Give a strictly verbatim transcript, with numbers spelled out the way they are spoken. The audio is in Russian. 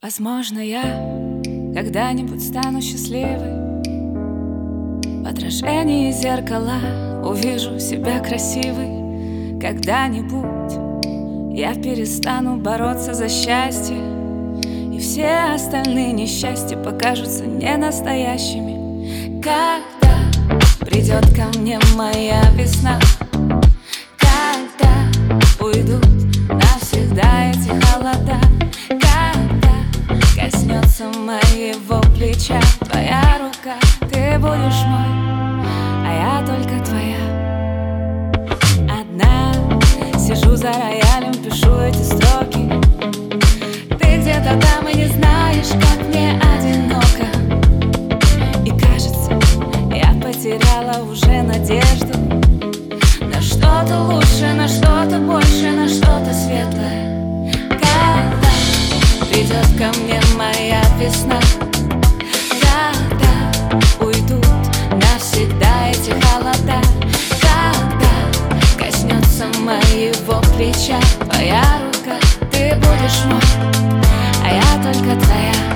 Возможно, я когда-нибудь стану счастливой. В отражении зеркала увижу себя красивой. Когда-нибудь я перестану бороться за счастье, и все остальные несчастья покажутся ненастоящими. Когда придет ко мне моя весна, когда уйдут навсегда эти холода, коснется моего плеча твоя рука, ты будешь мой, а я только твоя. Одна сижу за роялем, пишу эти строки. Ты где-то там и не знаешь, как мне одиноко. И кажется, я потеряла уже надежду на что-то лучше, на что-то больше, на что-то светлое. Придет ко мне моя весна, когда уйдут навсегда эти холода, когда коснется моего плеча твоя рука, ты будешь мой, а я только твоя.